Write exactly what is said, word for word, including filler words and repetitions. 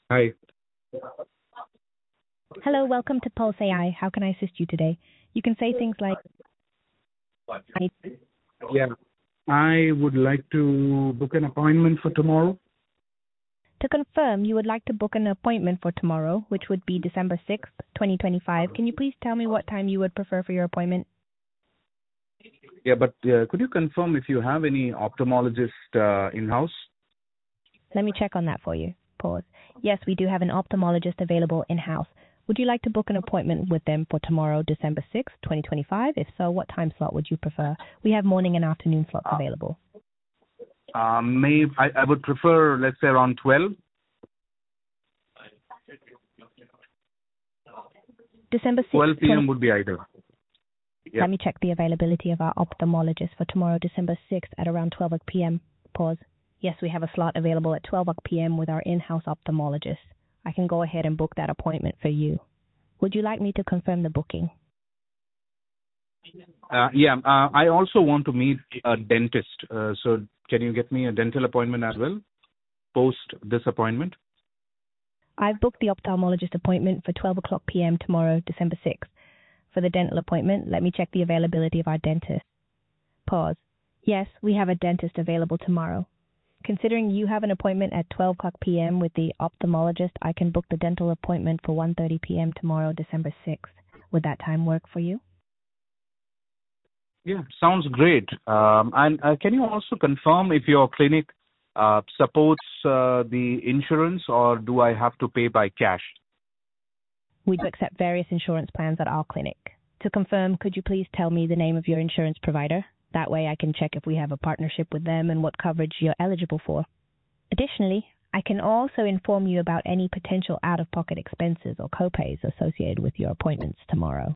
Hi. Hello, welcome to Pulse A I. How can I assist you today? You can say things like, I- Yeah. I would like to book an appointment for tomorrow. to confirm you would like to book an appointment for tomorrow, which would be December sixth, twenty twenty-five. Can you please tell me what time you would prefer for your appointment? Yeah, but uh, could you confirm if you have any ophthalmologist uh, in-house? Let me check on that for you. Pause. Yes, we do have an ophthalmologist available in-house. Would you like to book an appointment with them for tomorrow, December sixth, twenty twenty-five? If so, what time slot would you prefer? We have morning and afternoon slots available. Uh, may I, I would prefer, let's say, around twelve. December sixth, twelve twenty. p.m. would be ideal. Yeah. Let me check the availability of our ophthalmologist for tomorrow, December sixth at around twelve p.m. Pause. Yes, we have a slot available at twelve p.m. with our in-house ophthalmologist. I can go ahead and book that appointment for you. Would you like me to confirm the booking? Uh, yeah. Uh, I also want to meet a dentist. Uh, so can you get me a dental appointment as well post this appointment? I've booked the ophthalmologist appointment for twelve o'clock p.m. tomorrow, December sixth. For the dental appointment, let me check the availability of our dentist. Pause. Yes, we have a dentist available tomorrow. Considering you have an appointment at twelve o'clock p.m. with the ophthalmologist, I can book the dental appointment for one thirty p.m. tomorrow, December sixth. Would that time work for you? Yeah, sounds great. Um, and uh, can you also confirm if your clinic uh, supports uh, the insurance, or do I have to pay by cash? We do accept various insurance plans at our clinic. To confirm, could you please tell me the name of your insurance provider? That way I can check if we have a partnership with them and what coverage you're eligible for. Additionally, I can also inform you about any potential out-of-pocket expenses or copays associated with your appointments tomorrow.